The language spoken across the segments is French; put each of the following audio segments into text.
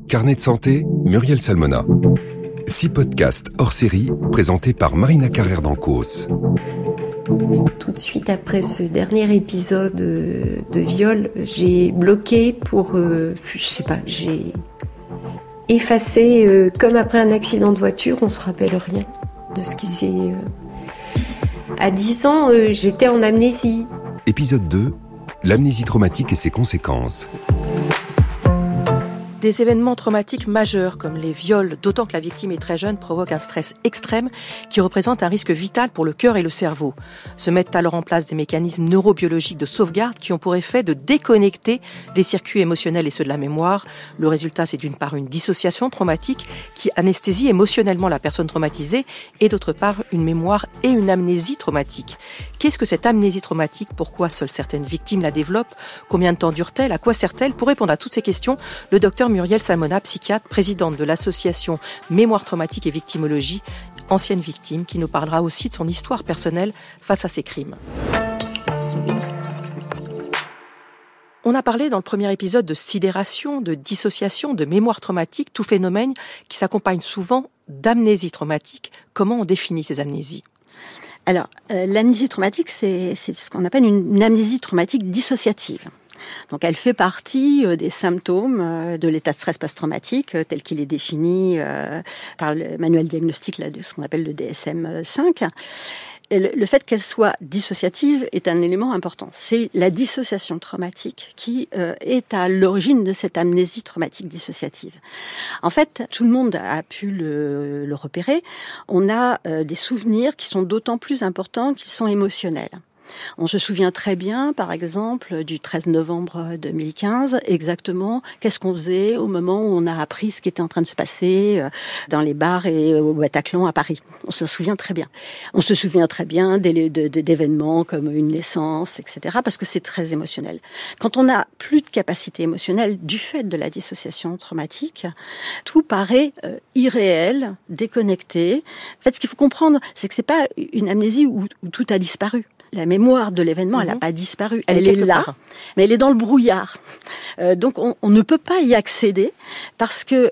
Carnet de santé, Muriel Salmona. 6 podcasts hors série présentés par Marina Carrère d'Ancos. Tout de suite après ce dernier épisode de viol, j'ai bloqué pour, j'ai effacé, comme après un accident de voiture, on se rappelle rien de ce qui s'est... À 10 ans, j'étais en amnésie. Épisode 2, l'amnésie traumatique et ses conséquences. Des événements traumatiques majeurs comme les viols, d'autant que la victime est très jeune, provoquent un stress extrême qui représente un risque vital pour le cœur et le cerveau. Se mettent alors en place des mécanismes neurobiologiques de sauvegarde qui ont pour effet de déconnecter les circuits émotionnels et ceux de la mémoire. Le résultat, c'est d'une part une dissociation traumatique qui anesthésie émotionnellement la personne traumatisée et d'autre part une mémoire et une amnésie traumatique. Qu'est-ce que cette amnésie traumatique ? Pourquoi seules certaines victimes la développent ? Combien de temps dure-t-elle ? À quoi sert-elle ? Pour répondre à toutes ces questions, le docteur Muriel Salmona, psychiatre, présidente de l'association Mémoire traumatique et victimologie, ancienne victime, qui nous parlera aussi de son histoire personnelle face à ces crimes. On a parlé dans le premier épisode de sidération, de dissociation, de mémoire traumatique, tout phénomène qui s'accompagne souvent d'amnésie traumatique. Comment on définit ces amnésies ? Alors, l'amnésie traumatique, c'est ce qu'on appelle une amnésie traumatique dissociative. Donc, elle fait partie des symptômes de l'état de stress post-traumatique tel qu'il est défini par le manuel diagnostique de ce qu'on appelle le DSM-5. Le fait qu'elle soit dissociative est un élément important. C'est la dissociation traumatique qui est à l'origine de cette amnésie traumatique dissociative. En fait, tout le monde a pu le repérer. On a des souvenirs qui sont d'autant plus importants qu'ils sont émotionnels. On se souvient très bien, par exemple, du 13 novembre 2015, exactement qu'est-ce qu'on faisait au moment où on a appris ce qui était en train de se passer dans les bars et au Bataclan à Paris. On se souvient très bien. On se souvient très bien d'événements comme une naissance, etc., parce que c'est très émotionnel. Quand on n'a plus de capacité émotionnelle du fait de la dissociation traumatique, tout paraît irréel, déconnecté. En fait, ce qu'il faut comprendre, c'est que c'est pas une amnésie où tout a disparu. La mémoire de l'événement, elle n'a pas disparu. Elle est là, mais elle est dans le brouillard. Donc, on ne peut pas y accéder parce que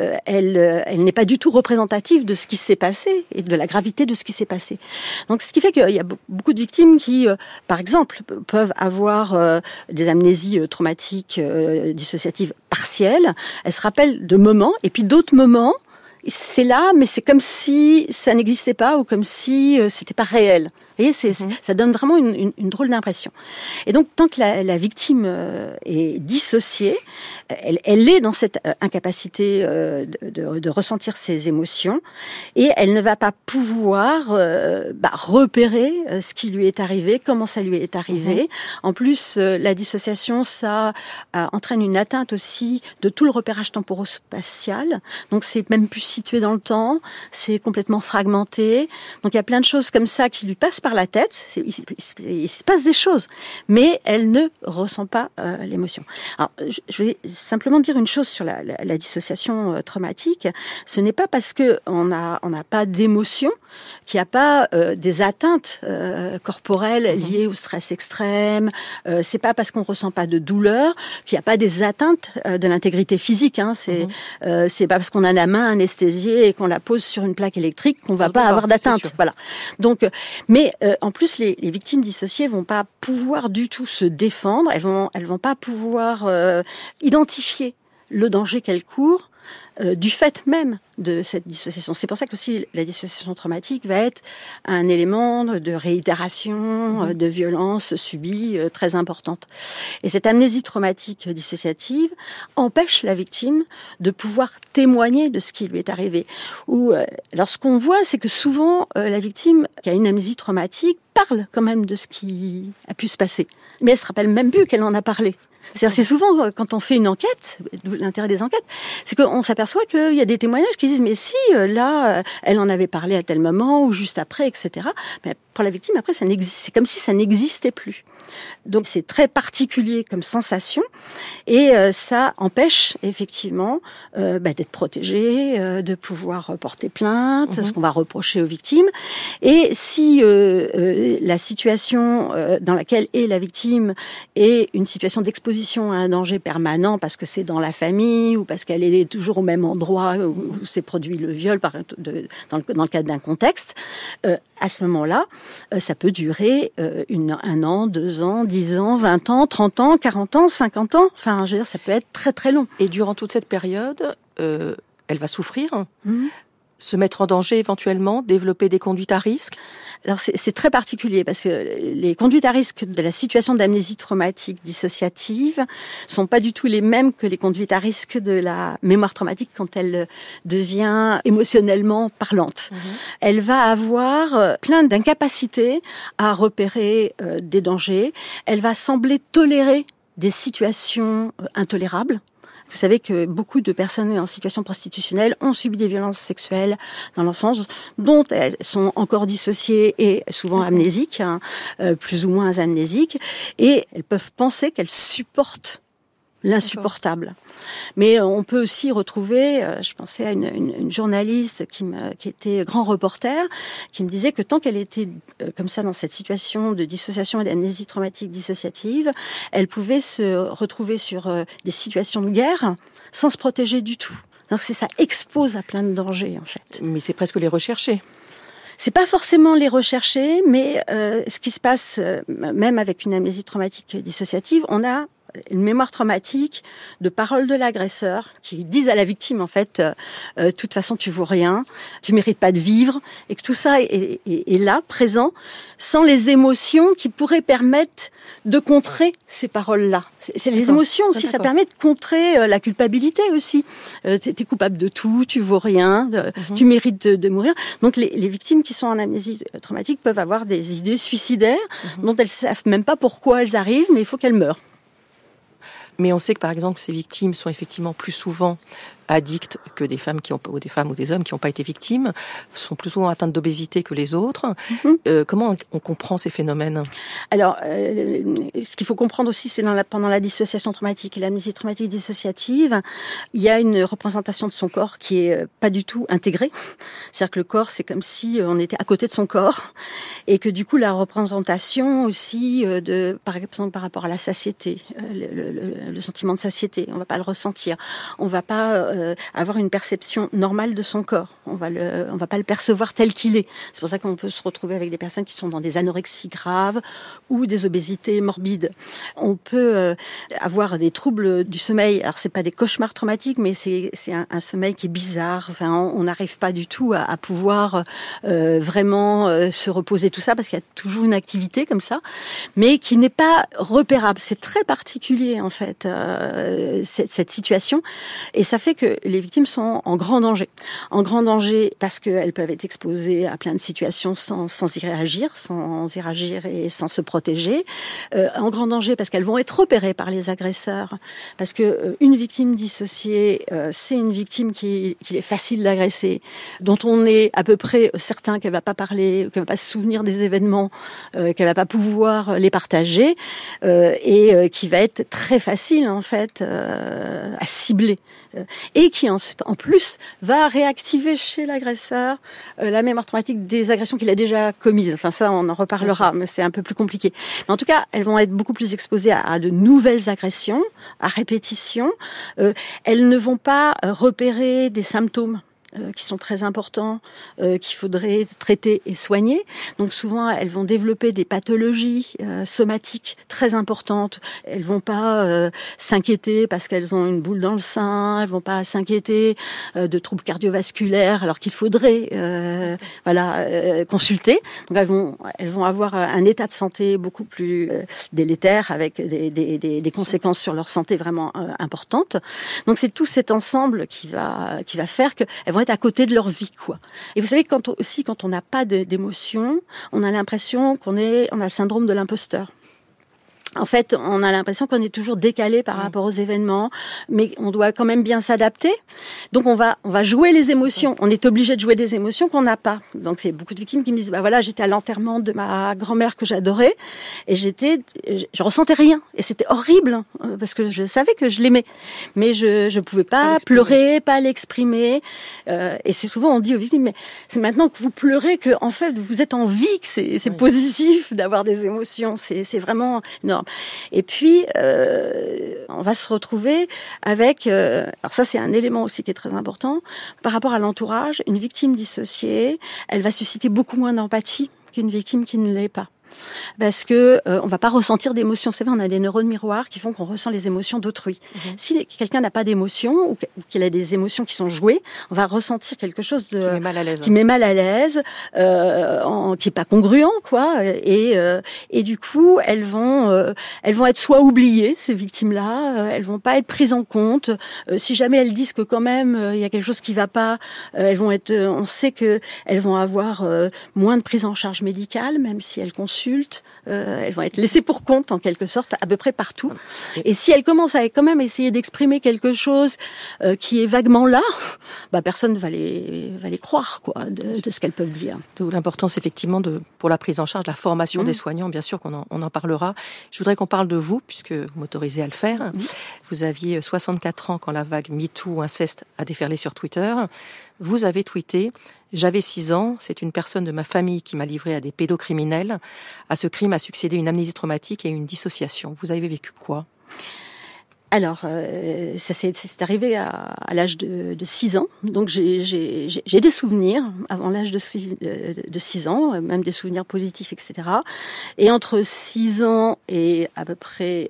elle n'est pas du tout représentative de ce qui s'est passé et de la gravité de ce qui s'est passé. Donc, ce qui fait qu'il y a beaucoup de victimes qui, par exemple, peuvent avoir des amnésies traumatiques dissociatives partielles. Elles se rappellent de moments et puis d'autres moments. C'est là, mais c'est comme si ça n'existait pas ou comme si c'était pas réel. Vous voyez, ça donne vraiment une drôle d'impression. Et donc, tant que la victime est dissociée, elle est dans cette incapacité de ressentir ses émotions et elle ne va pas pouvoir repérer ce qui lui est arrivé, comment ça lui est arrivé. En plus, la dissociation, ça entraîne une atteinte aussi de tout le repérage temporo-spatial. Donc, c'est même plus situé dans le temps, c'est complètement fragmenté. Donc, il y a plein de choses comme ça qui lui passent par la tête, il se passe des choses, mais elle ne ressent pas l'émotion. Alors, je vais simplement dire une chose sur la dissociation traumatique. Ce n'est pas parce que on n'a pas d'émotion qu'il n'y a pas des atteintes corporelles liées au stress extrême. C'est pas parce qu'on ressent pas de douleur qu'il n'y a pas des atteintes de l'intégrité physique. C'est pas parce qu'on a la main anesthésiée et qu'on la pose sur une plaque électrique qu'on va pas avoir d'atteinte. Voilà. Donc, mais en plus, les victimes dissociées vont pas pouvoir du tout se défendre. Elles vont pas pouvoir identifier le danger qu'elles courent du fait même de cette dissociation. C'est pour ça que aussi la dissociation traumatique va être un élément de réitération, de violence subie très importante. Et cette amnésie traumatique dissociative empêche la victime de pouvoir témoigner de ce qui lui est arrivé. Ou alors ce qu'on voit, c'est que souvent la victime qui a une amnésie traumatique parle quand même de ce qui a pu se passer, mais elle se rappelle même plus qu'elle en a parlé. C'est souvent, quand on fait une enquête, l'intérêt des enquêtes, c'est qu'on s'aperçoit qu'il y a des témoignages qui disent « mais si, là, elle en avait parlé à tel moment, ou juste après, etc. » Mais pour la victime, après, c'est comme si ça n'existait plus. Donc c'est très particulier comme sensation et ça empêche effectivement d'être protégé, de pouvoir porter plainte, ce qu'on va reprocher aux victimes. Et si la situation dans laquelle est la victime est une situation d'exposition exposition à un danger permanent parce que c'est dans la famille ou parce qu'elle est toujours au même endroit où s'est produit le viol dans le cadre d'un contexte, à ce moment-là, ça peut durer 1 an, 2 ans, 10 ans, 20 ans, 30 ans, 40 ans, 50 ans. Enfin, je veux dire, ça peut être très très long. Et durant toute cette période, elle va souffrir, se mettre en danger éventuellement, développer des conduites à risque. Alors c'est très particulier parce que les conduites à risque de la situation d'amnésie traumatique dissociative sont pas du tout les mêmes que les conduites à risque de la mémoire traumatique quand elle devient émotionnellement parlante. Elle va avoir plein d'incapacités à repérer des dangers. Elle va sembler tolérer des situations intolérables. Vous savez que beaucoup de personnes en situation prostitutionnelle ont subi des violences sexuelles dans l'enfance, dont elles sont encore dissociées et souvent amnésiques, plus ou moins amnésiques, et elles peuvent penser qu'elles supportent l'insupportable. Mais on peut aussi retrouver, je pensais à une journaliste qui était grand reporter, qui me disait que tant qu'elle était comme ça dans cette situation de dissociation et d'amnésie traumatique dissociative, elle pouvait se retrouver sur des situations de guerre sans se protéger du tout. Donc ça expose à plein de dangers en fait. Mais c'est presque les rechercher. C'est pas forcément les rechercher, mais ce qui se passe, même avec une amnésie traumatique dissociative, on a une mémoire traumatique de paroles de l'agresseur qui disent à la victime en fait de toute façon tu vaux rien, tu mérites pas de vivre, et que tout ça est là présent sans les émotions qui pourraient permettre de contrer ces paroles-là. C'est les émotions aussi, ça permet de contrer la culpabilité aussi. T'es coupable de tout, tu vaux rien, tu mérites de mourir. Donc les victimes qui sont en amnésie traumatique peuvent avoir des idées suicidaires dont elles savent même pas pourquoi elles arrivent, mais il faut qu'elles meurent. Mais on sait que, par exemple, ces victimes sont effectivement plus souvent addicts que des femmes ou des hommes qui n'ont pas été victimes, sont plus souvent atteintes d'obésité que les autres. Comment on comprend ces phénomènes ? Alors, ce qu'il faut comprendre aussi, c'est pendant la dissociation traumatique et l'amnésie traumatique dissociative, il y a une représentation de son corps qui est pas du tout intégrée. C'est-à-dire que le corps, c'est comme si on était à côté de son corps, et que du coup, la représentation aussi par exemple, par rapport à la satiété, le sentiment de satiété, on va pas le ressentir, on va pas avoir une perception normale de son corps. On va pas le percevoir tel qu'il est. C'est pour ça qu'on peut se retrouver avec des personnes qui sont dans des anorexies graves ou des obésités morbides. On peut avoir des troubles du sommeil. Alors c'est pas des cauchemars traumatiques, mais c'est un sommeil qui est bizarre. Enfin, on n'arrive pas du tout à pouvoir vraiment se reposer, tout ça, parce qu'il y a toujours une activité comme ça, mais qui n'est pas repérable. C'est très particulier en fait cette situation, et ça fait que les victimes sont en grand danger. En grand danger parce qu'elles peuvent être exposées à plein de situations sans y réagir et sans se protéger. En grand danger parce qu'elles vont être repérées par les agresseurs. Parce que une victime dissociée, c'est une victime qu'il est facile d'agresser, dont on est à peu près certain qu'elle va pas parler, qu'elle va pas se souvenir des événements, qu'elle va pas pouvoir les partager, et qui va être très facile en fait à cibler. Et qui en plus va réactiver chez l'agresseur la mémoire traumatique des agressions qu'il a déjà commises. Enfin ça, on en reparlera, mais c'est un peu plus compliqué. Mais en tout cas, elles vont être beaucoup plus exposées à de nouvelles agressions, à répétition. Elles ne vont pas repérer des symptômes qui sont très importants, qu'il faudrait traiter et soigner. Donc souvent, elles vont développer des pathologies somatiques très importantes. Elles vont pas s'inquiéter parce qu'elles ont une boule dans le sein. Elles vont pas s'inquiéter de troubles cardiovasculaires, alors qu'il faudrait consulter. Donc elles vont avoir un état de santé beaucoup plus délétère, avec des conséquences sur leur santé vraiment importantes. Donc c'est tout cet ensemble qui va faire qu'elles vont être à côté de leur vie, quoi. Et vous savez, quand on n'a pas d'émotion, on a l'impression on a le syndrome de l'imposteur. En fait, on a l'impression qu'on est toujours décalé par rapport aux événements, mais on doit quand même bien s'adapter. Donc on va jouer les émotions. On est obligé de jouer des émotions qu'on n'a pas. Donc c'est beaucoup de victimes qui me disent j'étais à l'enterrement de ma grand-mère que j'adorais et je ressentais rien, et c'était horrible parce que je savais que je l'aimais, mais je pouvais pas pleurer, pas l'exprimer. Et c'est souvent on dit aux victimes, mais c'est maintenant que vous pleurez que en fait vous êtes en vie, que c'est positif d'avoir des émotions. C'est vraiment énorme. énorme. Et puis, on va se retrouver avec... alors ça, c'est un élément aussi qui est très important. Par rapport à l'entourage, une victime dissociée, elle va susciter beaucoup moins d'empathie qu'une victime qui ne l'est pas. Parce que on va pas ressentir d'émotions. C'est vrai, on a des neurones miroirs qui font qu'on ressent les émotions d'autrui. Si quelqu'un n'a pas d'émotions ou qu'il a des émotions qui sont jouées, on va ressentir quelque chose de qui met mal à l'aise, qui est pas congruent, quoi. Et du coup, elles vont être soit oubliées, ces victimes-là, elles vont pas être prises en compte. Si jamais elles disent que quand même il y a quelque chose qui va pas, elles vont être. On sait que elles vont avoir moins de prise en charge médicale, même si elles consultent. Elles vont être laissées pour compte en quelque sorte à peu près partout. Et si elles commencent à quand même essayer d'exprimer quelque chose qui est vaguement là, personne ne va les croire quoi de ce qu'elles peuvent dire. D'où l'importance effectivement pour la prise en charge, la formation des soignants, bien sûr qu'on en parlera. Je voudrais qu'on parle de vous puisque vous m'autorisez à le faire. Vous aviez 64 ans quand la vague MeToo inceste a déferlé sur Twitter. Vous avez tweeté « J'avais 6 ans, c'est une personne de ma famille qui m'a livré à des pédocriminels. À ce crime a succédé une amnésie traumatique et une dissociation. » Vous avez vécu quoi ? Alors, ça c'est arrivé à l'âge de 6 ans. Donc j'ai des souvenirs avant l'âge de 6 ans, même des souvenirs positifs, etc. Et entre 6 ans et à peu près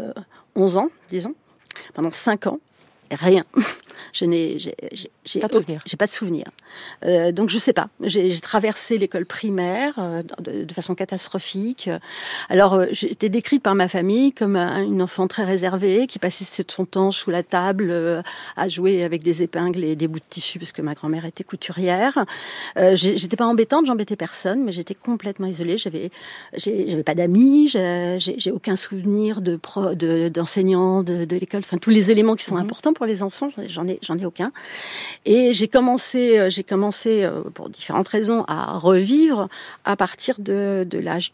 11 ans, disons, pendant 5 ans, rien. J'ai pas de souvenir. J'ai pas de souvenir. Donc je sais pas. J'ai traversé l'école primaire de façon catastrophique. Alors j'ai été décrite par ma famille comme une enfant très réservée qui passait son temps sous la table à jouer avec des épingles et des bouts de tissu parce que ma grand-mère était couturière. J'étais pas embêtante, j'embêtais personne, mais j'étais complètement isolée. J'avais pas d'amis, j'ai aucun souvenir d'enseignants de l'école. Enfin tous les éléments qui sont importants pour les enfants, j'en ai aucun. Et j'ai commencé pour différentes raisons à revivre à partir de l'âge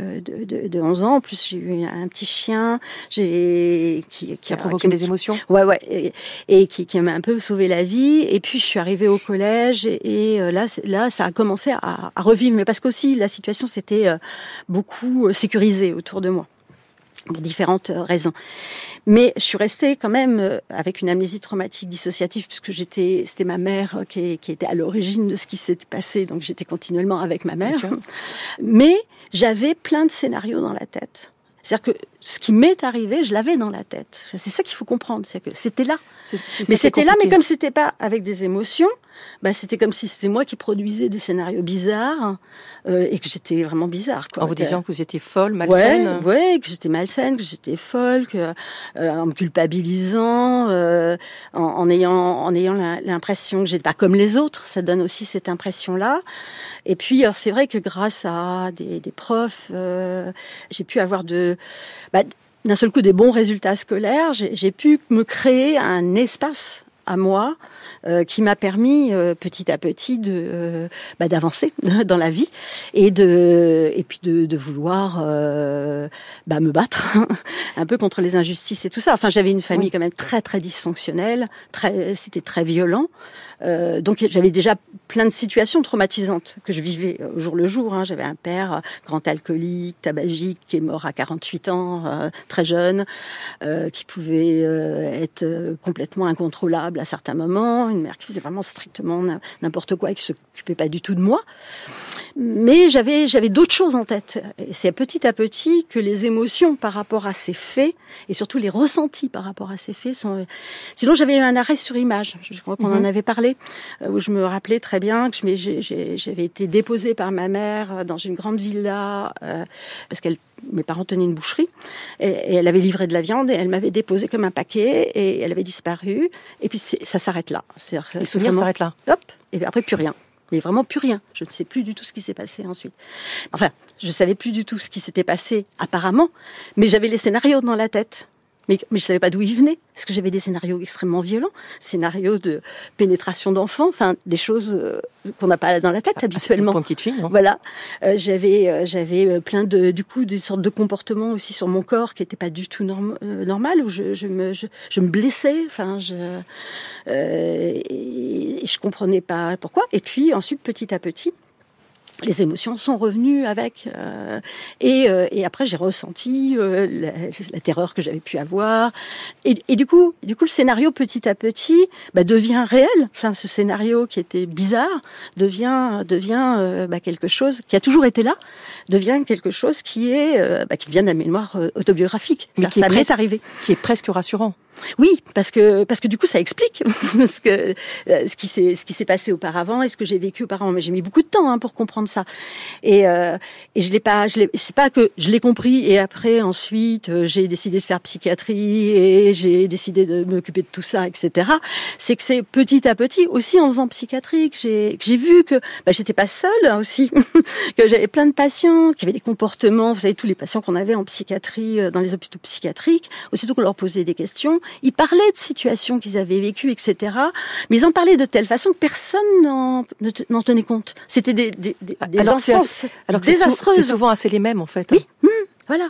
de 11 ans. En plus, j'ai eu un petit chien qui a provoqué des émotions. Ouais, et qui m'a un peu sauvé la vie. Et puis je suis arrivée au collège et là ça a commencé à revivre, mais parce qu'aussi la situation s'était beaucoup sécurisée autour de moi pour différentes raisons. Mais je suis restée quand même avec une amnésie traumatique dissociative puisque c'était ma mère qui était à l'origine de ce qui s'était passé, donc j'étais continuellement avec ma mère. Mais j'avais plein de scénarios dans la tête. C'est-à-dire que ce qui m'est arrivé, je l'avais dans la tête. C'est ça qu'il faut comprendre, c'est que c'était là. Mais c'était là, mais comme c'était pas avec des émotions, c'était comme si c'était moi qui produisais des scénarios bizarres et que j'étais vraiment bizarre. Quoi. En vous disant que vous étiez folle, malsaine. Ouais, que j'étais malsaine, que j'étais folle, en me culpabilisant, en ayant l'impression que j'étais pas comme les autres. Ça donne aussi cette impression-là. Et puis, alors, c'est vrai que grâce à des profs, j'ai pu avoir d'un seul coup des bons résultats scolaires. J'ai pu me créer un espace à moi qui m'a permis petit à petit d'avancer dans la vie et puis de vouloir me battre un peu contre les injustices et tout ça. Enfin, j'avais une famille quand même très très dysfonctionnelle, c'était très violent. Donc j'avais déjà plein de situations traumatisantes que je vivais au jour le jour. J'avais un père grand alcoolique, tabagique, qui est mort à 48 ans, très jeune, qui pouvait être complètement incontrôlable à certains moments. Une mère qui faisait vraiment strictement n'importe quoi et qui s'occupait pas du tout de moi. Mais j'avais d'autres choses en tête. Et c'est petit à petit que les émotions par rapport à ces faits, et surtout les ressentis par rapport à ces faits sont... Sinon, j'avais eu un arrêt sur image. Je crois qu'on en avait parlé, où je me rappelais très bien que j'avais été déposée par ma mère dans une grande villa, parce que mes parents tenaient une boucherie, et elle avait livré de la viande, et elle m'avait déposée comme un paquet, et elle avait disparu. Et puis ça s'arrête là. Les souvenirs s'arrêtent là. Hop, et puis après plus rien. Mais vraiment plus rien. Je ne sais plus du tout ce qui s'est passé ensuite. Enfin, je savais plus du tout ce qui s'était passé apparemment, mais j'avais les scénarios dans la tête. Mais je savais pas d'où ils venaient, parce que j'avais des scénarios extrêmement violents, scénarios de pénétration d'enfants, enfin des choses qu'on n'a pas dans la tête habituellement. Pour une petite fille, non ? Voilà, j'avais plein des sortes de comportements aussi sur mon corps qui n'étaient pas du tout normal, où je me blessais, enfin et je comprenais pas pourquoi. Et puis ensuite petit à petit, les émotions sont revenues avec. Et après, j'ai ressenti la terreur que j'avais pu avoir. Et du coup, le scénario, petit à petit, devient réel. Enfin, ce scénario qui était bizarre devient quelque chose qui a toujours été là, devient quelque chose qui devient de la mémoire autobiographique. Mais ça m'est arrivé. Qui est presque rassurant. Oui, parce que du coup ça explique ce qui s'est passé auparavant et ce que j'ai vécu auparavant. Mais j'ai mis beaucoup de temps pour comprendre ça. Et c'est pas que je l'ai compris et après ensuite j'ai décidé de faire psychiatrie et j'ai décidé de m'occuper de tout ça, etc. C'est que c'est petit à petit aussi en faisant psychiatrie que j'ai vu que j'étais pas seule aussi, que j'avais plein de patients qui avaient des comportements. Vous savez, tous les patients qu'on avait en psychiatrie dans les hôpitaux psychiatriques, aussitôt qu'on leur posait des questions, ils parlaient de situations qu'ils avaient vécues, etc. Mais ils en parlaient de telle façon que personne n'en tenait compte. C'était des enfances désastreuses. C'est souvent assez les mêmes, en fait. Oui, voilà.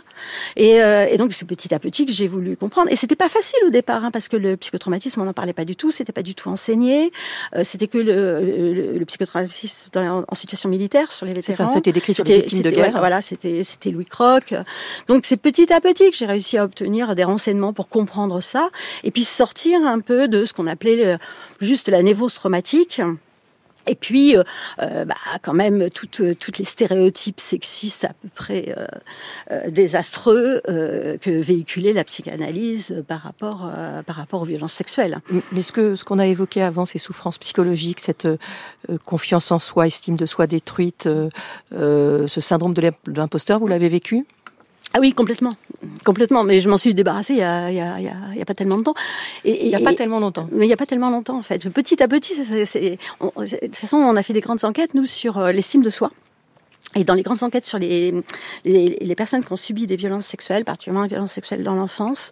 Et donc, c'est petit à petit que j'ai voulu comprendre. Et c'était pas facile au départ, parce que le psychotraumatisme, on n'en parlait pas du tout, c'était pas du tout enseigné. C'était que le psychotraumatisme en situation militaire sur les vétérans. C'est ça, c'était décrit sur les victimes de guerre. Voilà, c'était Louis Croc. Donc, c'est petit à petit que j'ai réussi à obtenir des renseignements pour comprendre ça. Et puis, sortir un peu de ce qu'on appelait juste la névrose traumatique. Et puis, quand même, toutes les stéréotypes sexistes à peu près désastreux que véhiculait la psychanalyse par rapport aux violences sexuelles. Mais ce qu'on a évoqué avant, ces souffrances psychologiques, cette confiance en soi, estime de soi détruite, ce syndrome de l'imposteur, vous l'avez vécu ? Ah oui, complètement. Mais je m'en suis débarrassée il y a pas tellement de temps. Il y a pas tellement longtemps. Mais il y a pas tellement longtemps en fait. Petit à petit, de toute façon, on a fait des grandes enquêtes nous sur l'estime de soi. Et dans les grandes enquêtes sur les personnes qui ont subi des violences sexuelles, particulièrement les violences sexuelles dans l'enfance,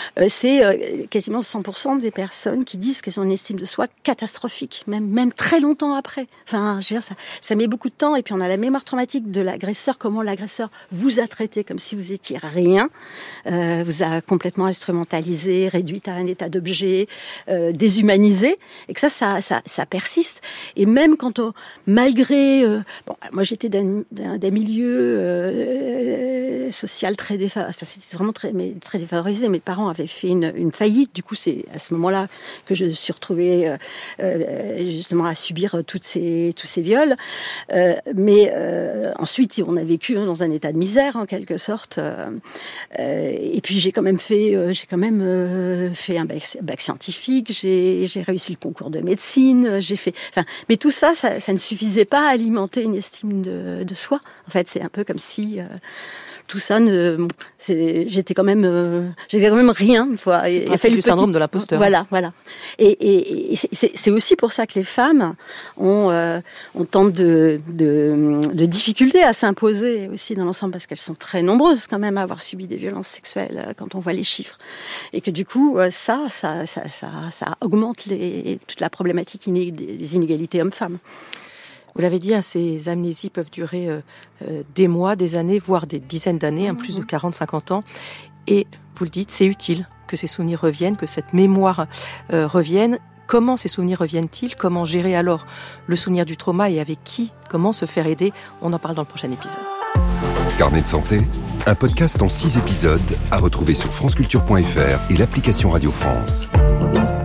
c'est quasiment 100% des personnes qui disent qu'elles ont une estime de soi catastrophique, même très longtemps après. Enfin, je veux dire, ça met beaucoup de temps. Et puis on a la mémoire traumatique de l'agresseur, comment l'agresseur vous a traité comme si vous étiez rien, vous a complètement instrumentalisé, réduit à un état d'objet, déshumanisé, et que ça persiste. Et même quand malgré, moi j'étais d'un milieu social très défavorisé. Enfin, c'était vraiment très défavorisé. Mes parents avaient fait une faillite. Du coup, c'est à ce moment-là que je me suis retrouvée justement à subir tous ces viols. Mais ensuite, on a vécu dans un état de misère en quelque sorte. Et puis j'ai quand même fait un bac scientifique. J'ai réussi le concours de médecine. Mais tout ça ne suffisait pas à alimenter une estime de soi. En fait, c'est un peu comme si tout ça j'étais quand même rien, quoi. C'est le syndrome de l'imposteur. Voilà. Et c'est aussi pour ça que les femmes ont tant de difficultés à s'imposer aussi dans l'ensemble, parce qu'elles sont très nombreuses quand même à avoir subi des violences sexuelles quand on voit les chiffres. Et que du coup, ça augmente toute la problématique des inégalités hommes-femmes. Vous l'avez dit, ces amnésies peuvent durer des mois, des années, voire des dizaines d'années, plus de 40-50 ans. Et vous le dites, c'est utile que ces souvenirs reviennent, que cette mémoire revienne. Comment ces souvenirs reviennent-ils ? Comment gérer alors le souvenir du trauma et avec qui ? Comment se faire aider ? On en parle dans le prochain épisode. Carnet de santé, un podcast en 6 épisodes à retrouver sur franceculture.fr et l'application Radio France.